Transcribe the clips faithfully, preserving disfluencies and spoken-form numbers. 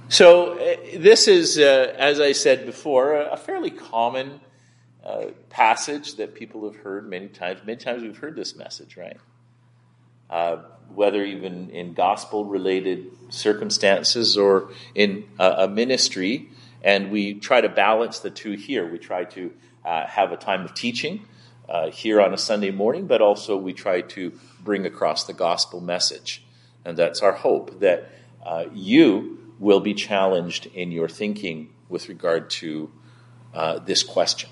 So uh, this is, uh, as I said before, a, a fairly common uh, passage that people have heard many times. Many times we've heard this message, right? Uh, whether even in gospel-related circumstances or in a, a ministry, and we try to balance the two here. We try to uh, have a time of teaching uh, here on a Sunday morning, but also we try to bring across the gospel message. And that's our hope, that uh, you will be challenged in your thinking with regard to uh, this question.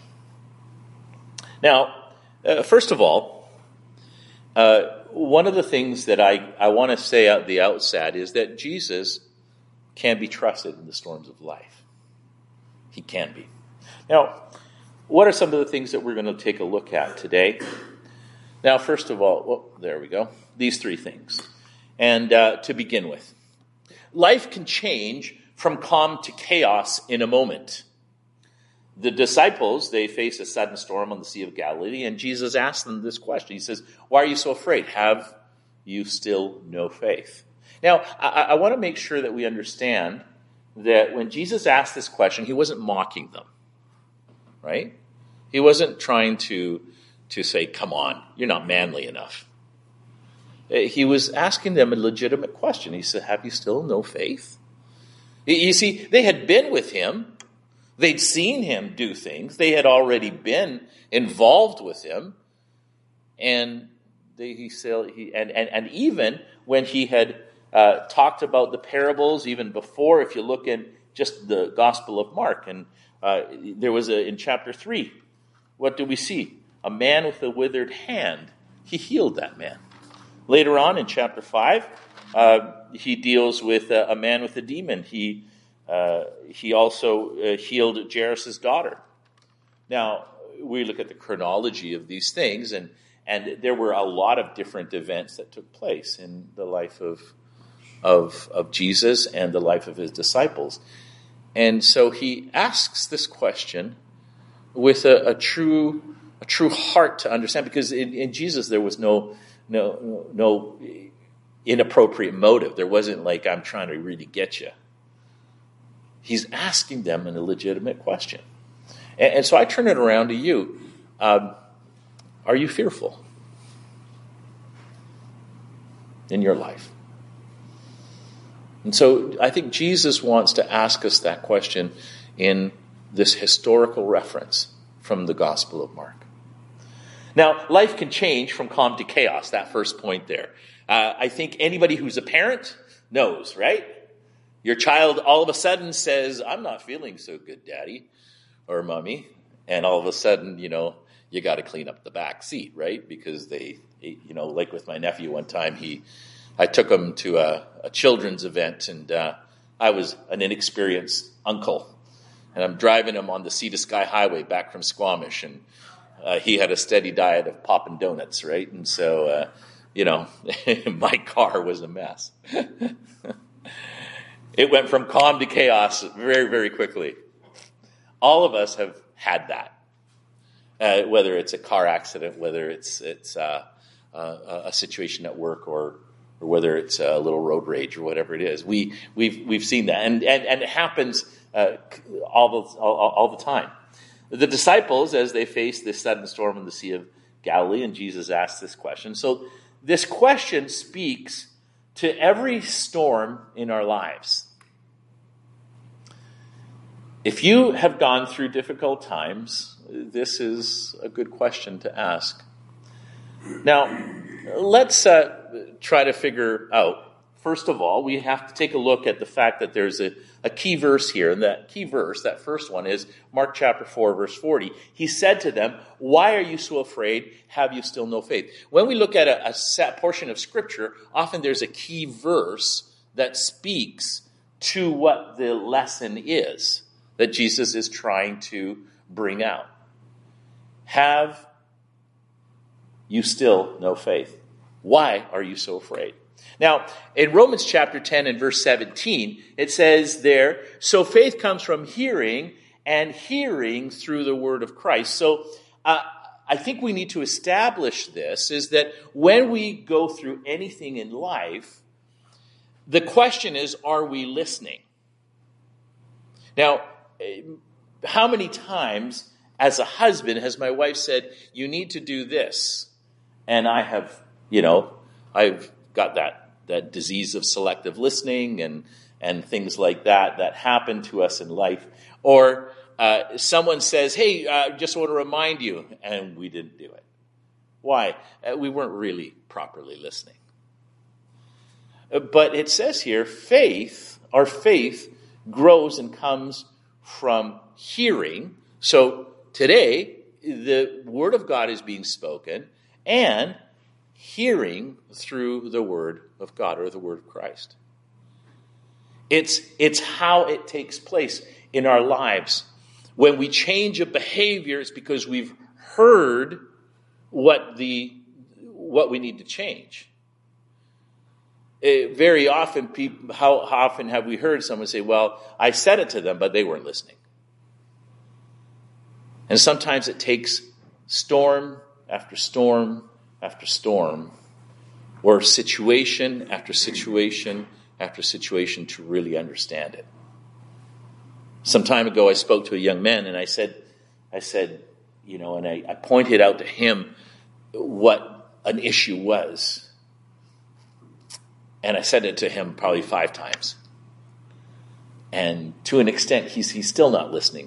Now, uh, first of all, uh, one of the things that I, I want to say at the outset is that Jesus can be trusted in the storms of life. He can be. Now, what are some of the things that we're going to take a look at today? Now, first of all, well, there we go. These three things. And uh, to begin with, life can change from calm to chaos in a moment. The disciples, they face a sudden storm on the Sea of Galilee, and Jesus asked them this question. He says, "Why are you so afraid? Have you still no faith?" Now, I, I want to make sure that we understand that when Jesus asked this question, he wasn't mocking them, right? He wasn't trying to, to say, "Come on, you're not manly enough." He was asking them a legitimate question. He said, "Have you still no faith?" You see, they had been with him. They'd seen him do things. They had already been involved with him. And they, he said, he, and, and, and even when he had uh, talked about the parables, even before, if you look in just the Gospel of Mark, and uh, there was a, in chapter three, what do we see? A man with a withered hand. He healed that man. Later on in chapter five, uh, he deals with a, a man with a demon. He uh, he also uh, healed Jairus' daughter. Now, we look at the chronology of these things, and, and there were a lot of different events that took place in the life of, of, of Jesus and the life of his disciples. And so he asks this question with a, a true a true heart to understand, because in, in Jesus there was no no no inappropriate motive. There wasn't like, "I'm trying to really get you." He's asking them a legitimate question. And, and so I turn it around to you. Um, are you fearful in your life? And so I think Jesus wants to ask us that question in this historical reference from the Gospel of Mark. Now, life can change from calm to chaos, that first point there. Uh, I think anybody who's a parent knows, right? Your child all of a sudden says, "I'm not feeling so good, Daddy or Mommy." And all of a sudden, you know, you got to clean up the back seat, right? Because they, you know, like with my nephew one time, he, I took him to a, a children's event, and uh, I was an inexperienced uncle. And I'm driving him on the Sea to Sky Highway back from Squamish, and uh, he had a steady diet of poppin' donuts, right? And so, uh, you know, my car was a mess. It went from calm to chaos very, very quickly. All of us have had that, uh, whether it's a car accident, whether it's it's uh, uh, a situation at work, or or whether it's a little road rage or whatever it is. We we've we've seen that, and and, and it happens uh, all the all, all the time. The disciples, as they faced this sudden storm in the Sea of Galilee, and Jesus asked this question. So this question speaks to every storm in our lives. If you have gone through difficult times, this is a good question to ask. Now, let's uh, try to figure out, first of all, we have to take a look at the fact that there's a, a key verse here. And that key verse, that first one, is Mark chapter four, verse forty. He said to them, "Why are you so afraid? Have you still no faith?" When we look at a, a set portion of Scripture, often there's a key verse that speaks to what the lesson is that Jesus is trying to bring out. Have you still no faith? Why are you so afraid? Now, in Romans chapter ten and verse seventeen, it says there, "So faith comes from hearing, and hearing through the word of Christ." So uh, I think we need to establish this, is that when we go through anything in life, the question is, are we listening? Now, how many times as a husband has my wife said, you need to do this? And I have, you know, I've got that, that disease of selective listening and, and things like that that happen to us in life. Or uh, someone says, hey, I uh, just want to remind you, and we didn't do it. Why? Uh, we weren't really properly listening. Uh, but it says here, faith, our faith grows and comes from hearing. So today, the word of God is being spoken, and hearing through the word of God or the word of Christ. It's, it's how it takes place in our lives. When we change a behavior, it's because we've heard what the what we need to change. It, very often, people, how, how often have we heard someone say, well, I said it to them, but they weren't listening. And sometimes it takes storm after storm after storm, or situation after situation after situation to really understand it. Some time ago, I spoke to a young man, and I said, I said, you know, and I, I pointed out to him what an issue was. And I said it to him probably five times. And to an extent, he's he's still not listening.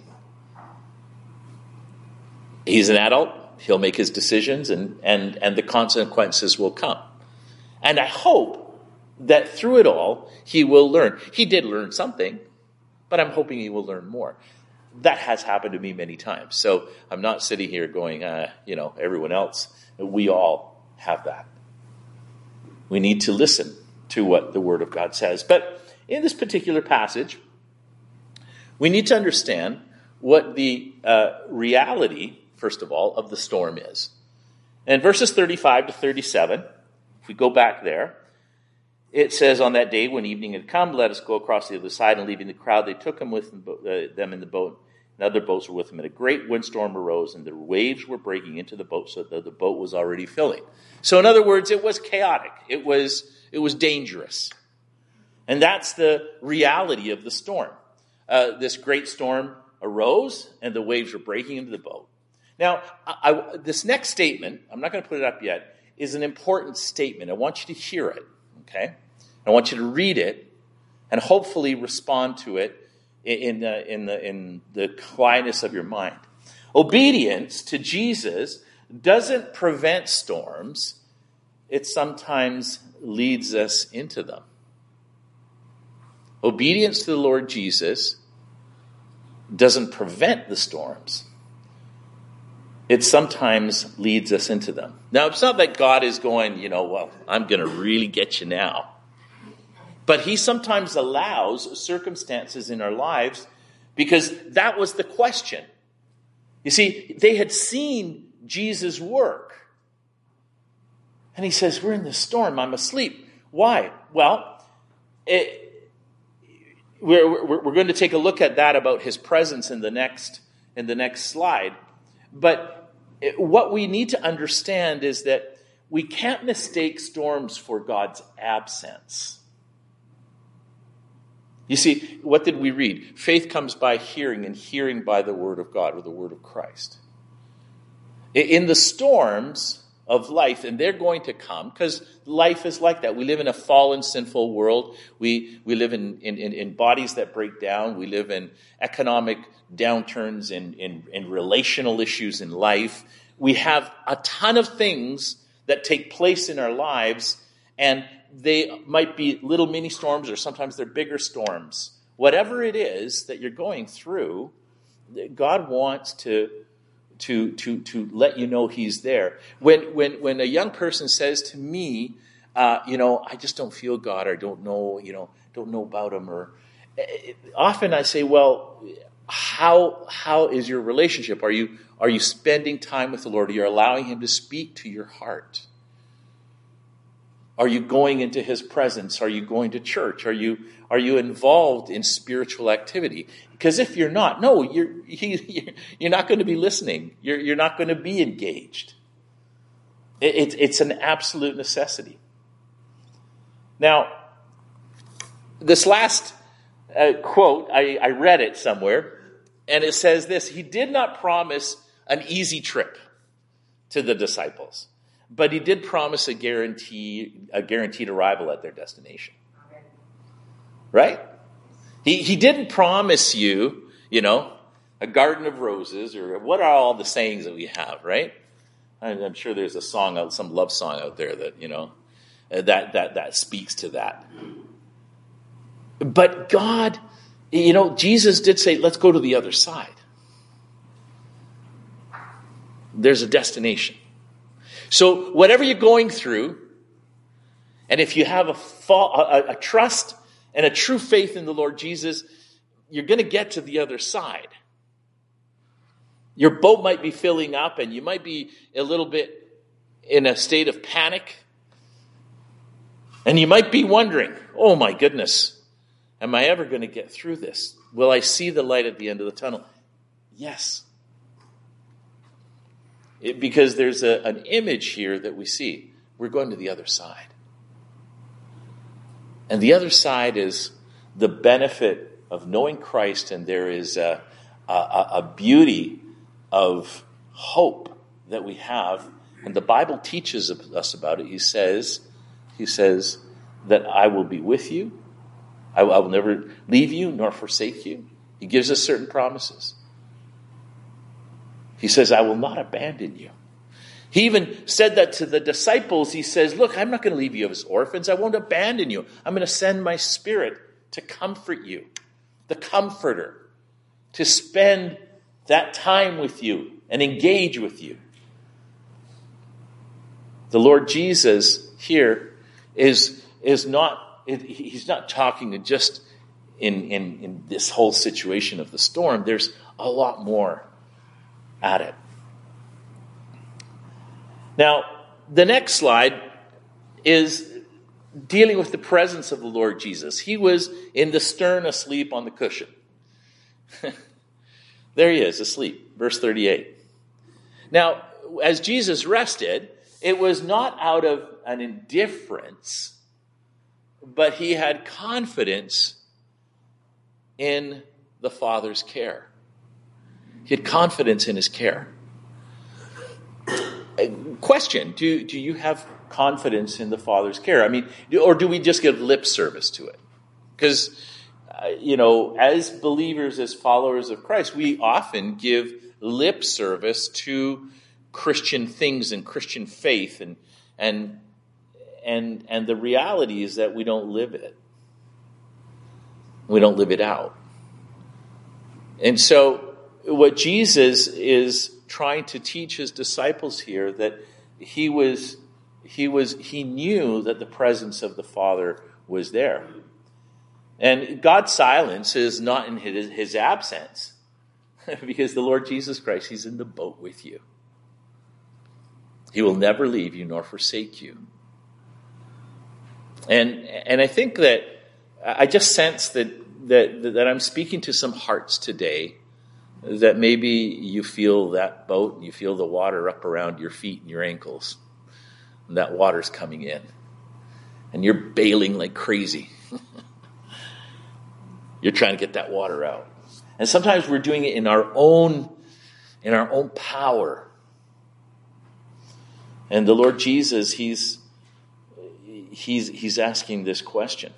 He's an adult. He'll make his decisions, and, and, and the consequences will come. And I hope that through it all, he will learn. He did learn something, but I'm hoping he will learn more. That has happened to me many times. So I'm not sitting here going, uh, you know, everyone else. We all have that. We need to listen to what the Word of God says. But in this particular passage, we need to understand what the uh, reality, first of all, of the storm is. And verses thirty-five to thirty-seven, if we go back there, it says, on that day when evening had come, let us go across the other side, and leaving the crowd, they took him with them in the boat, and other boats were with him. And a great windstorm arose, and the waves were breaking into the boat, so that the boat was already filling. So in other words, it was chaotic. It was, it was dangerous. And that's the reality of the storm. Uh, this great storm arose, and the waves were breaking into the boat. Now, I, I, this next statement, I'm not going to put it up yet, is an important statement. I want you to hear it, okay? I want you to read it and hopefully respond to it in the, in the, in the quietness of your mind. Obedience to Jesus doesn't prevent storms. It sometimes leads us into them. Obedience to the Lord Jesus doesn't prevent the storms. It sometimes leads us into them. Now, it's not that God is going, you know, well, I'm going to really get you now. But he sometimes allows circumstances in our lives because that was the question. You see, they had seen Jesus work. And he says, we're in this storm. I'm asleep. Why? Well, it, we're, we're, we're going to take a look at that about his presence in the next, in the next slide. But it, what we need to understand is that we can't mistake storms for God's absence. You see, what did we read? Faith comes by hearing, and hearing by the word of God, or the word of Christ. In the storms of life, and they're going to come, because life is like that. We live in a fallen, sinful world. We we live in, in, in bodies that break down. We live in economic downturns, in, in, in relational issues in life. We have a ton of things that take place in our lives, and they might be little mini storms, or sometimes they're bigger storms. Whatever it is that you're going through, God wants to to to to let you know he's there. When when when a young person says to me, uh, you know, I just don't feel God, or don't know, you know, don't know about him, or often I say, well, how how is your relationship? Are you are you spending time with the Lord? Are you allowing him to speak to your heart? Are you going into his presence? Are you going to church? Are you are you involved in spiritual activity? Because if you're not, no, you're he, you're not going to be listening. You're you're not going to be engaged. It, it, it's an absolute necessity. Now, this last uh, quote, I, I read it somewhere, and it says this: he did not promise an easy trip to the disciples, but he did promise a guarantee, a guaranteed arrival at their destination. Right? He he didn't promise you, you know, a garden of roses, or what are all the sayings that we have, right? I'm sure there's a song, some love song out there that, you know, that that that speaks to that. But God, you know, Jesus did say, let's go to the other side. There's a destination. So whatever you're going through, and if you have a, fall, a, a trust and a true faith in the Lord Jesus, you're going to get to the other side. Your boat might be filling up, and you might be a little bit in a state of panic. And you might be wondering, oh my goodness, am I ever going to get through this? Will I see the light at the end of the tunnel? Yes. It, because there's a, an image here that we see. We're going to the other side. And the other side is the benefit of knowing Christ, and there is a, a, a beauty of hope that we have. And the Bible teaches us about it. He says, he says that I will be with you. I, I will never leave you nor forsake you. He gives us certain promises. He says, I will not abandon you. He even said that to the disciples. He says, look, I'm not going to leave you as orphans. I won't abandon you. I'm going to send my Spirit to comfort you, the Comforter, to spend that time with you and engage with you. The Lord Jesus here is, is not, he's not talking just in, in, in this whole situation of the storm. There's a lot more at it. Now, the next slide is dealing with the presence of the Lord Jesus. He was in the stern asleep on the cushion. There he is, asleep. Verse thirty-eight. Now, as Jesus rested, it was not out of an indifference, but he had confidence in the Father's care. He had confidence in his care. Question, do, do you have confidence in the Father's care? I mean, or do we just give lip service to it? Because, uh, you know, as believers, as followers of Christ, we often give lip service to Christian things and Christian faith, and and and and the reality is that we don't live it. We don't live it out. And so what Jesus is trying to teach his disciples here, that he was he was he knew that the presence of the Father was there. And God's silence is not in his, his absence, because the Lord Jesus Christ, he's in the boat with you. He will never leave you nor forsake you. And and I think that I just sense that that that I'm speaking to some hearts today, that maybe you feel that boat and you feel the water up around your feet and your ankles, and that water's coming in, and you're bailing like crazy. You're trying to get that water out. And sometimes we're doing it in our own in our own power. And the Lord Jesus, he's he's he's asking this question.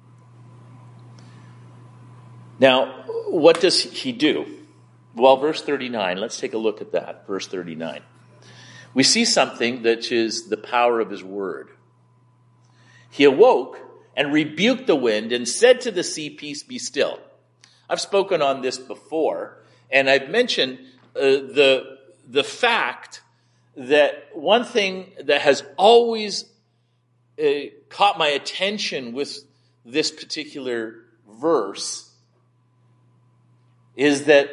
Now, what does he do? Well, verse thirty-nine, let's take a look at that. Verse thirty-nine. We see something that is the power of his word. He awoke and rebuked the wind and said to the sea, peace, be still. I've spoken on this before, and I've mentioned uh, the, the fact that one thing that has always uh, caught my attention with this particular verse is that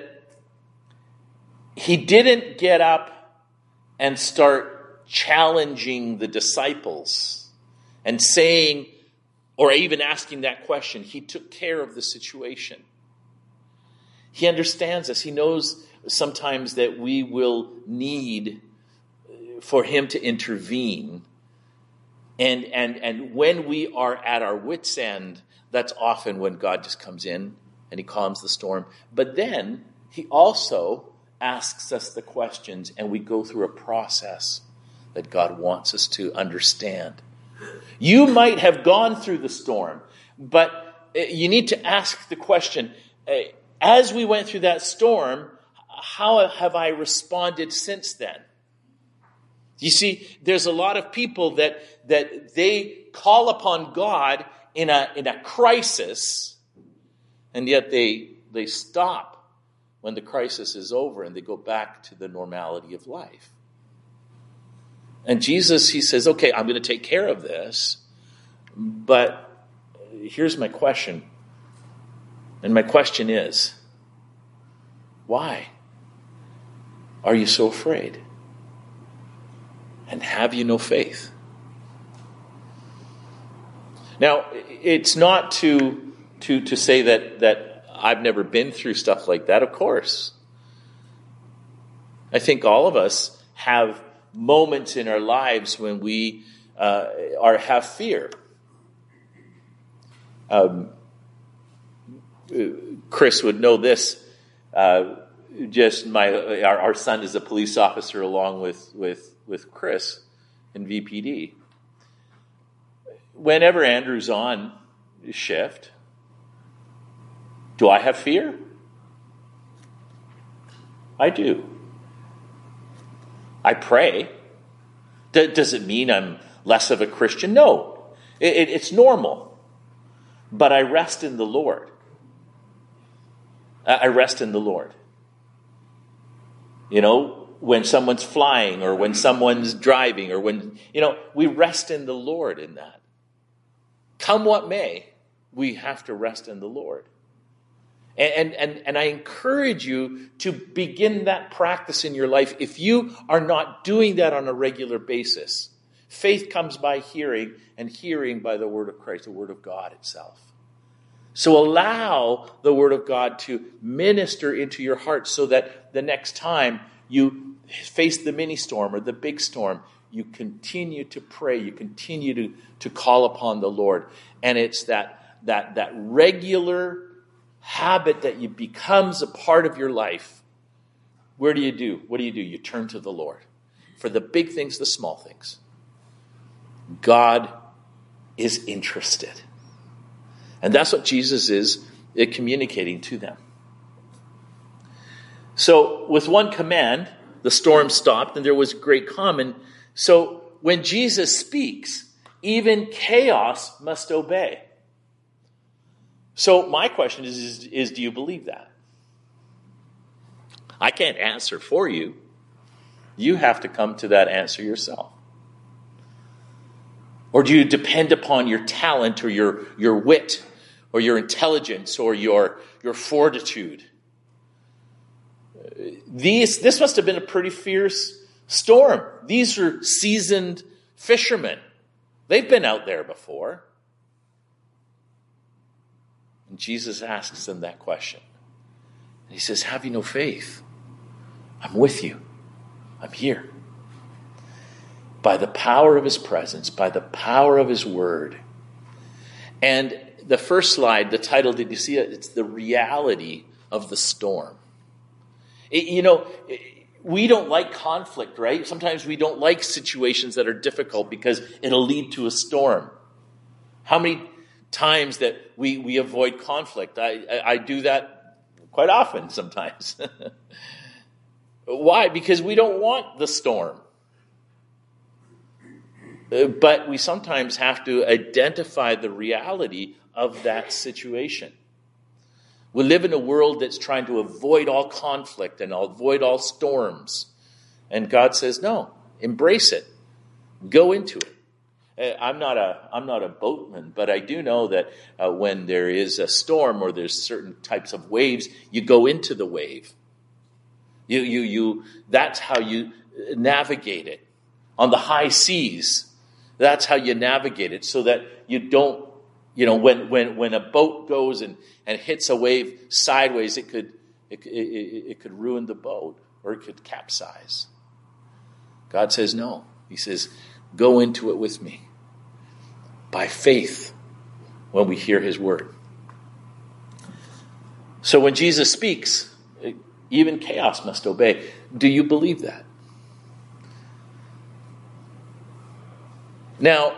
he didn't get up and start challenging the disciples and saying, or even asking that question. He took care of the situation. He understands us. He knows sometimes that we will need for him to intervene. And, and, and when we are at our wits' end, that's often when God just comes in and he calms the storm. But then he also asks us the questions, and we go through a process that God wants us to understand. You might have gone through the storm, but you need to ask the question, as we went through that storm, how have I responded since then? You see, there's a lot of people that that they call upon God in a in a crisis, and yet they they stop when the crisis is over and they go back to the normality of life. And Jesus, he says, okay, I'm going to take care of this, but here's my question. And my question is, why are you so afraid? And have you no faith? Now, it's not to to to say that that I've never been through stuff like that. Of course. I think all of us have moments in our lives when we uh, are have fear. Um, Chris would know this. Uh, just my our, our son is a police officer along with with. with Chris in V P D. Whenever Andrew's on shift, do I have fear? I do. I pray. D- does it mean I'm less of a Christian? No. It, it, it's normal. But I rest in the Lord. I rest in the Lord. You know, when someone's flying or when someone's driving or when, you know, we rest in the Lord in that. Come what may, we have to rest in the Lord. And, and, and I encourage you to begin that practice in your life if you are not doing that on a regular basis. Faith comes by hearing, and hearing by the word of Christ, the word of God itself. So allow the word of God to minister into your heart so that the next time you face the mini storm or the big storm, you continue to pray, you continue to, to call upon the Lord. And it's that, that, that regular habit that you becomes a part of your life. Where do you do? What do you do? You turn to the Lord. For the big things, the small things. God is interested. And that's what Jesus is communicating to them. So with one command, the storm stopped and there was great calm. And so when Jesus speaks, even chaos must obey. So my question is, is, is do you believe that? I can't answer for you. You have to come to that answer yourself. Or do you depend upon your talent or your, your wit or your intelligence or your, your fortitude? These, this must have been a pretty fierce storm. These are seasoned fishermen. They've been out there before. And Jesus asks them that question. And he says, have you no faith? I'm with you. I'm here. By the power of his presence, by the power of his word. And the first slide, the title, did you see it? It's the reality of the storm. It, you know, we don't like conflict, right? Sometimes we don't like situations that are difficult because it'll lead to a storm. How many times that we, we avoid conflict? I, I, I do that quite often sometimes. Why? Because we don't want the storm. But we sometimes have to identify the reality of that situation. We live in a world that's trying to avoid all conflict and avoid all storms. And God says, no, embrace it. Go into it. I'm not a I'm not a boatman, but I do know that uh, when there is a storm or there's certain types of waves, you go into the wave. You you you. That's how you navigate it. On the high seas, that's how you navigate it, so that you don't. You know, when when when a boat goes and, and hits a wave sideways, it could it, it it could ruin the boat or it could capsize. God says no. He says, go into it with me. By faith, when we hear his word. So when Jesus speaks, even chaos must obey. Do you believe that? Now,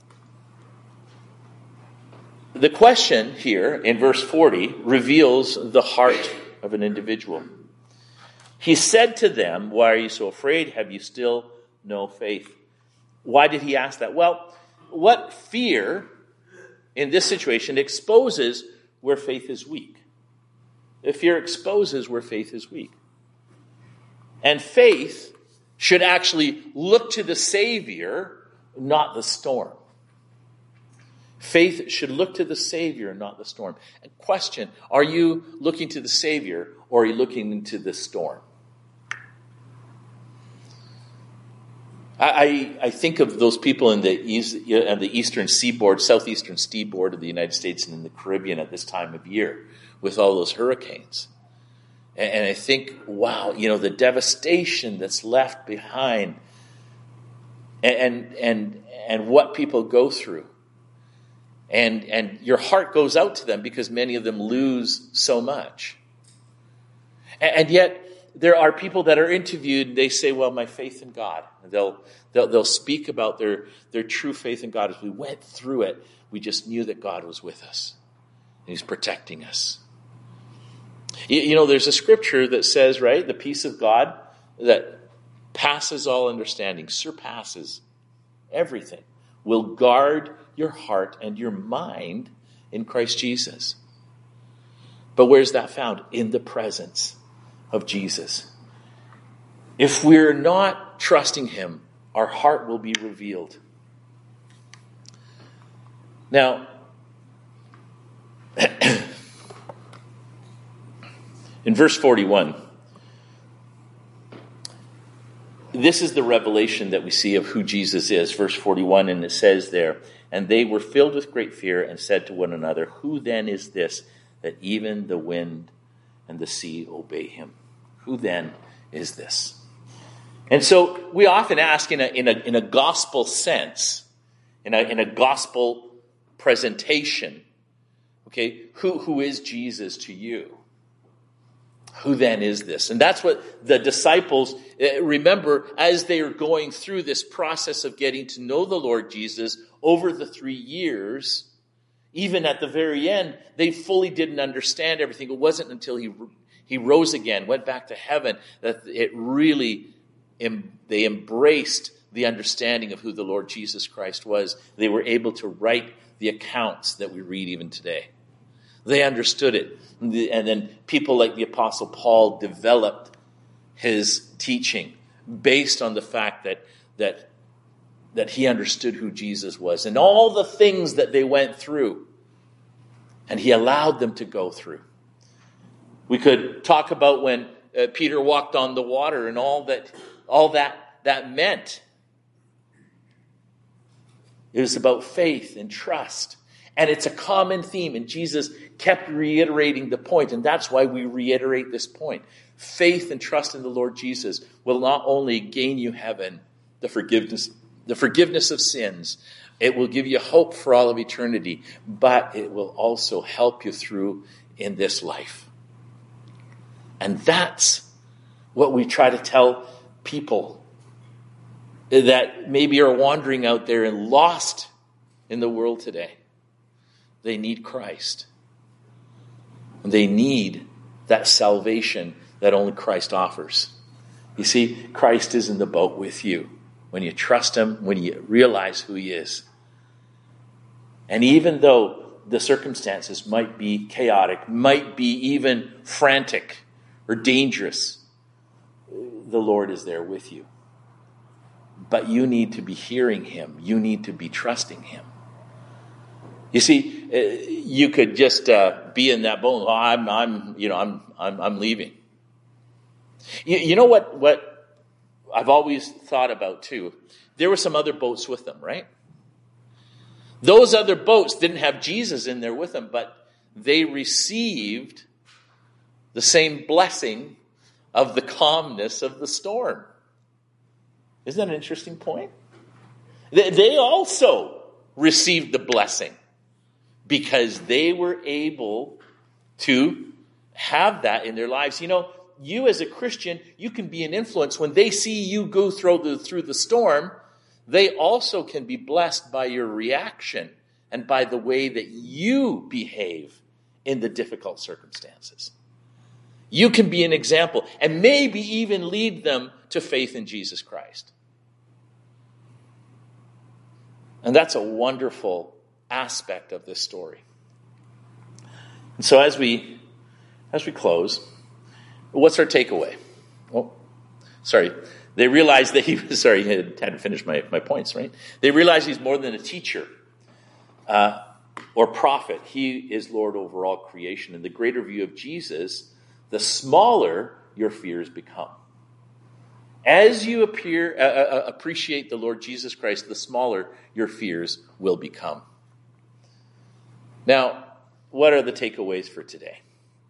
the question here in verse forty reveals the heart of an individual. He said to them, "Why are you so afraid? Have you still no faith?" Why did he ask that? Well, what fear in this situation exposes where faith is weak. The fear exposes where faith is weak. And faith should actually look to the Savior, not the storm. Faith should look to the Savior, not the storm. And question, are you looking to the Savior or are you looking into the storm? I, I think of those people in the, east, on the eastern seaboard, southeastern seaboard of the United States and in the Caribbean at this time of year with all those hurricanes. And, and I think, wow, you know, the devastation that's left behind and and and what people go through. And and your heart goes out to them because many of them lose so much. And, and yet there are people that are interviewed and they say, well, my faith in God. They'll they'll they'll speak about their, their true faith in God. As we went through it, we just knew that God was with us. And he's protecting us. You, you know, there's a scripture that says, right, the peace of God that passes all understanding, surpasses everything, will guard your heart and your mind in Christ Jesus. But where's that found? In the presence of Jesus. If we're not trusting him, our heart will be revealed. Now, in verse forty-one, this is the revelation that we see of who Jesus is. Verse forty-one, and it says there, "And they were filled with great fear and said to one another, 'Who then is this that even the wind and the sea obey him?'" Who then is this? And so we often ask in a, in a, in a gospel sense, in a, in a gospel presentation, okay, who, who is Jesus to you? Who then is this? And that's what the disciples, remember, as they are going through this process of getting to know the Lord Jesus over the three years, even at the very end, they fully didn't understand everything. It wasn't until he he rose again, went back to heaven, that it really, they embraced the understanding of who the Lord Jesus Christ was. They were able to write the accounts that we read even today. They understood it. And then people like the Apostle Paul developed his teaching based on the fact that, that, that he understood who Jesus was and all the things that they went through. And he allowed them to go through. We could talk about when uh, Peter walked on the water and all that, all that, that meant. It was about faith and trust. And it's a common theme. And Jesus kept reiterating the point. And that's why we reiterate this point. Faith and trust in the Lord Jesus will not only gain you heaven, the forgiveness, the forgiveness of sins. It will give you hope for all of eternity. But it will also help you through in this life. And that's what we try to tell people that maybe are wandering out there and lost in the world today. They need Christ. They need that salvation that only Christ offers. You see, Christ is in the boat with you when you trust him, when you realize who he is. And even though the circumstances might be chaotic, might be even frantic or dangerous, the Lord is there with you. But you need to be hearing him. You need to be trusting him. You see, you could just uh, be in that boat. Oh, I'm, I'm, you know, I'm, I'm, I'm leaving. You, you know what? What I've always thought about too. There were some other boats with them, right? Those other boats didn't have Jesus in there with them, but they received the same blessing of the calmness of the storm. Isn't that an interesting point? They, they also received the blessing because they were able to have that in their lives. You know, you as a Christian, you can be an influence. When they see you go through the, through the storm, they also can be blessed by your reaction and by the way that you behave in the difficult circumstances. You can be an example and maybe even lead them to faith in Jesus Christ. And that's a wonderful aspect of this story. And so as we as we close, what's our takeaway? Oh, sorry. They realized that he was, sorry, I hadn't finished my, my points, right? They realized he's more than a teacher uh, or prophet. He is Lord over all creation. In the greater view of Jesus, the smaller your fears become. As you appear, uh, uh, appreciate the Lord Jesus Christ, the smaller your fears will become. Now, what are the takeaways for today?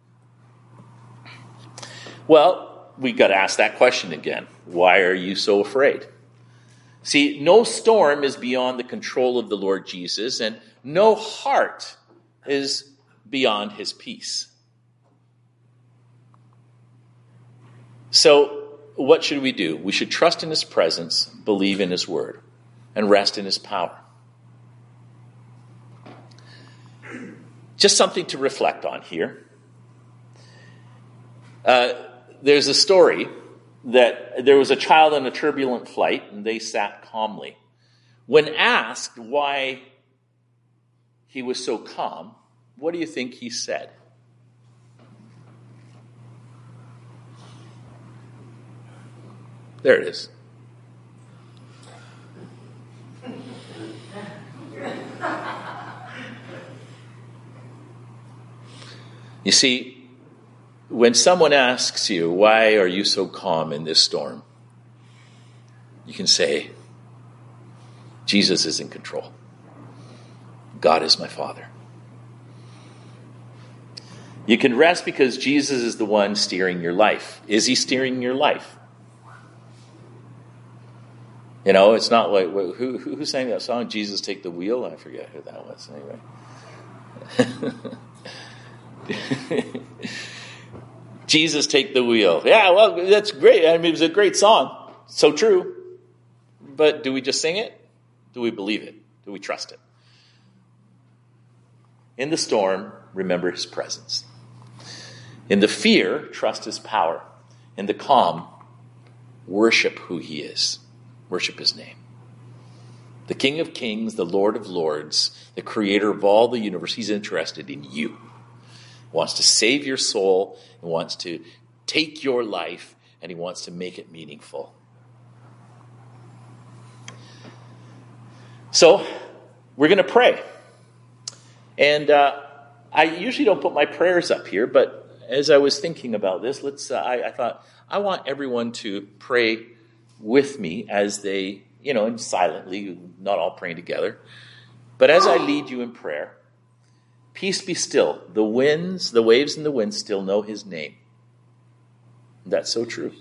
Well, we got to ask that question again. Why are you so afraid? See, no storm is beyond the control of the Lord Jesus, and no heart is beyond his peace. So, what should we do? We should trust in his presence, believe in his word, and rest in his power. Just something to reflect on here. Uh, there's a story that there was a child on a turbulent flight, and they sat calmly. When asked why he was so calm, what do you think he said? There it is. You see, when someone asks you, why are you so calm in this storm? You can say, Jesus is in control. God is my Father. You can rest because Jesus is the one steering your life. Is he steering your life? You know, it's not like, who, who, who sang that song, Jesus Take the Wheel? I forget who that was anyway. Jesus Take the Wheel. Yeah, well, that's great. I mean, it was a great song. So true. But do we just sing it? Do we believe it? Do we trust it? In the storm, remember his presence. In the fear, trust his power. In the calm, worship who he is. Worship his name. The King of Kings, the Lord of Lords, the creator of all the universe, he's interested in you. He wants to save your soul. He wants to take your life, and he wants to make it meaningful. So, we're going to pray. And uh, I usually don't put my prayers up here, but as I was thinking about this, let's. Uh, I, I thought, I want everyone to pray with me as they, you know, and silently, not all praying together. But as I lead you in prayer, peace be still. The winds, the waves and the winds still know his name. That's so true.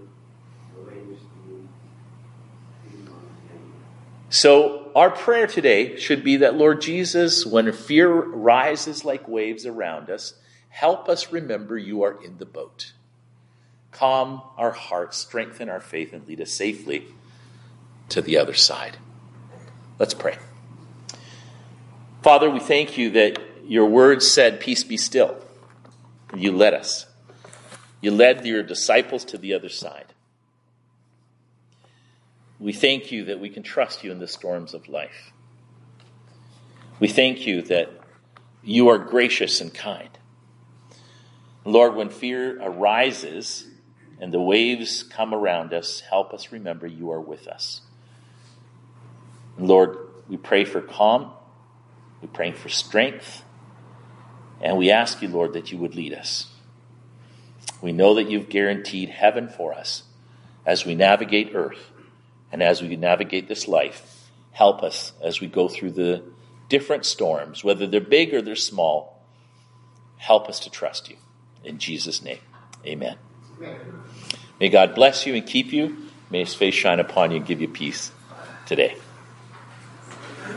So our prayer today should be that, Lord Jesus, when fear rises like waves around us, help us remember you are in the boat. Calm our hearts, strengthen our faith, and lead us safely to the other side. Let's pray. Father, we thank you that your word said, peace be still. You led us. You led your disciples to the other side. We thank you that we can trust you in the storms of life. We thank you that you are gracious and kind. Lord, when fear arises and the waves come around us, help us remember you are with us. And Lord, we pray for calm. We pray for strength. And we ask you, Lord, that you would lead us. We know that you've guaranteed heaven for us as we navigate earth and as we navigate this life. Help us as we go through the different storms, whether they're big or they're small. Help us to trust you. In Jesus' name, amen. May God bless you and keep you. May his face shine upon you and give you peace today.